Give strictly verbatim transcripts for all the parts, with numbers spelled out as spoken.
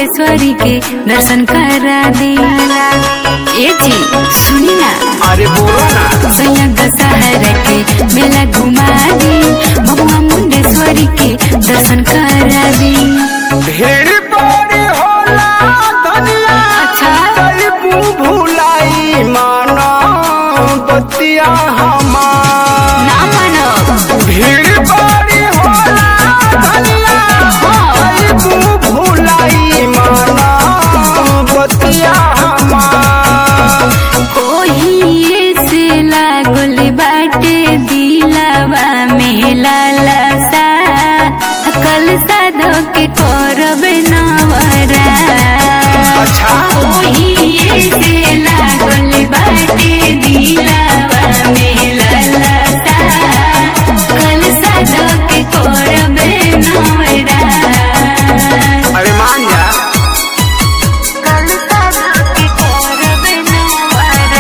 मुंडेश्वरी के दर्शन करा दे। ए जी सुनी ना, अरे बोलो ना। सैया दशहरा के मेला घुमा दी, बबुआ मुंडेश्वरी के दर्शन करा दी। भीड़ बड़ी होला दुनिया, अच्छा कई भूलाई मानो बतिया हमार ना मानो। भीड़ बड़ी होला दुनिया, कई भूलाई मानो बतिया हमार। कोही से लागल बाटे दिलवा में लालसा, कल साधो के करब नवरा। अच्छा कोही से लागल बाटे दिलवा में लालसा, कल साधो के करब नवरा। अरे मान जा। कल साधो के करब नवरा।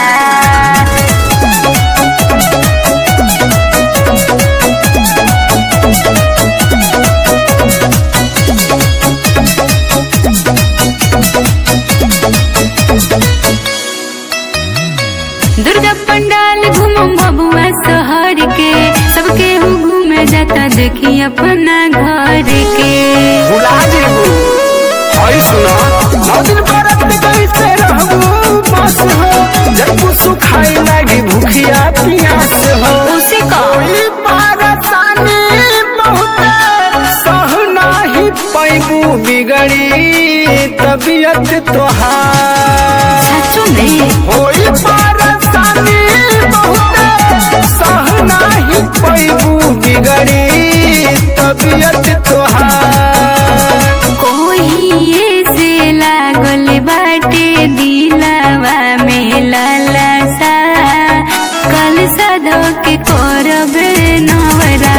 दुर्गा पंडाल घूमम बबुआ शहर के, सबके हु घूमे जाता देखी अपना घर के। भुला जेबू हई सुना, नौ दिन व्रत कैसे रहबू बस हो, जब सुखाई लगी भूखिया प्यास हो। उसे कहो कोई परेशानी बहुत सह नाही पैबू, बिगड़ी तबीयत तोहार। सचो में होई परेशानी बहुत सह नाही पैबू, बिगड़ी तबीयत तोहार। कोई से लागल बाटे दिलवा में लालसा, कल साधो के करब नवरा।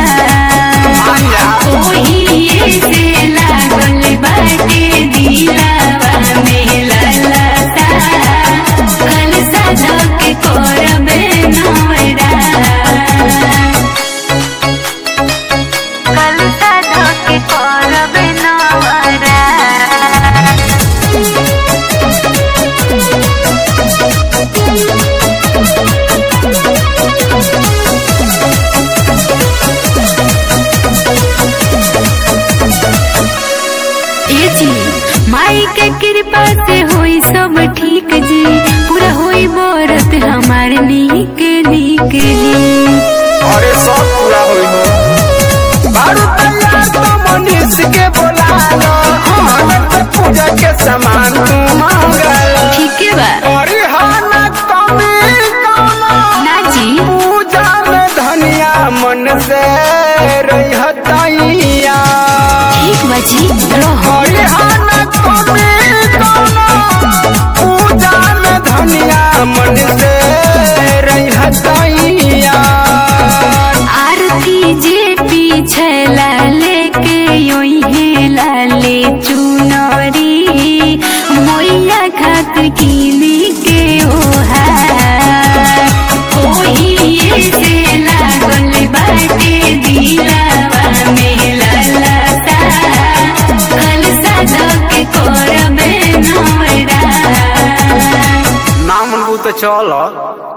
कोई से लागल बाटे दिलवा में लालसा, कल साधो के करब नवरा। कल साधो के करब नवरा। ए जी माई के कृपा से होई सब ठीक जी, पूरा होई बरत हमार नीक नीक जी। अरे सब पूरा होई हो। बारू तैयार तो मनीष के बोला लो, भगत पूजा के सामान तू मांगा लो। ठीक है बा अरे हाँ ना कमी कमा, ना जी। पूजा में धनिया मन से रही हतैया। ठीक बा जी रहो। अरे हाँ ना कमी कमा, पूजा में धनिया मन से रही हतैया। आरती जे पीछे लाले के योई है लाले चुनरी, मोइया खात कीनी के ओहार। कोई से लागल बाटे दिलवा में लालसा, कल साधो के करब नवरा। नाम तो चलो।